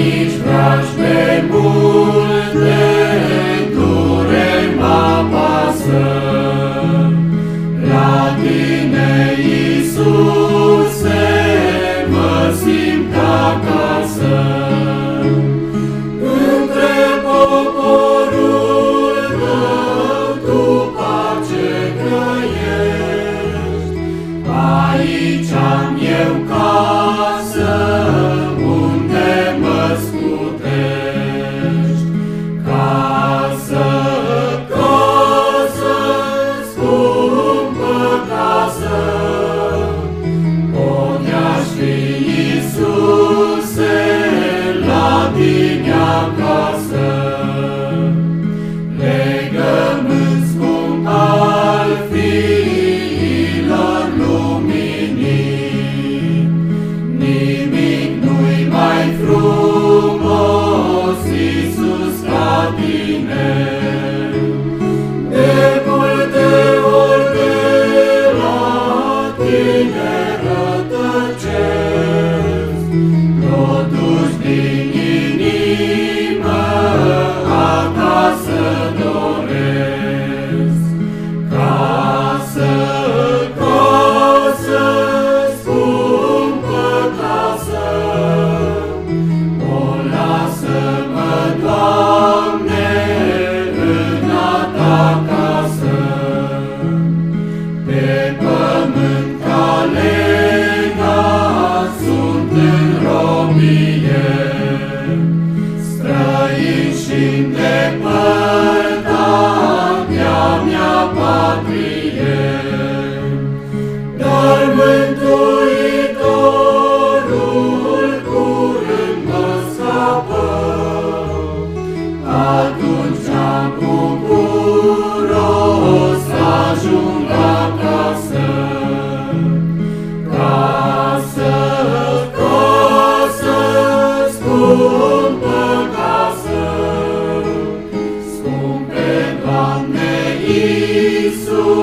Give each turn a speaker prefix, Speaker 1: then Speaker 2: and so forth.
Speaker 1: nici vrajbe multe dure m-apasă. La Tine, Iisuse, mă simt acasă. Între poporul Tău Tu pace grăiești. Aici-am eu casă, unde mă scutești. Casă, casă, scumpă casă, o-mi-aș fi, Iisuse, la Tine acasă. Legământ scump al fiilor luminii, nimic nu-i mai frumos, Iisus, ca Tine. De multe ori de la Tine rătăcesc, totuși din inimă acasă doresc. Casă, casă, scumpă casă, o lasă-mă, Doamne, în a Ta casă. Pe pământ ca legat sunt în robie, străin și îndepărtat de-a mea patrie. Dar Mântuitorul curând mă scapă, atunci-am bucuros ajung acasă. Casă, casă, scumpă casă, scumpe Doamne Iisus.